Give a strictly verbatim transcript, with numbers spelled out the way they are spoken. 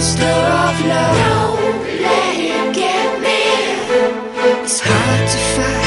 monster of love. Don't let it get me. It's hard to fight.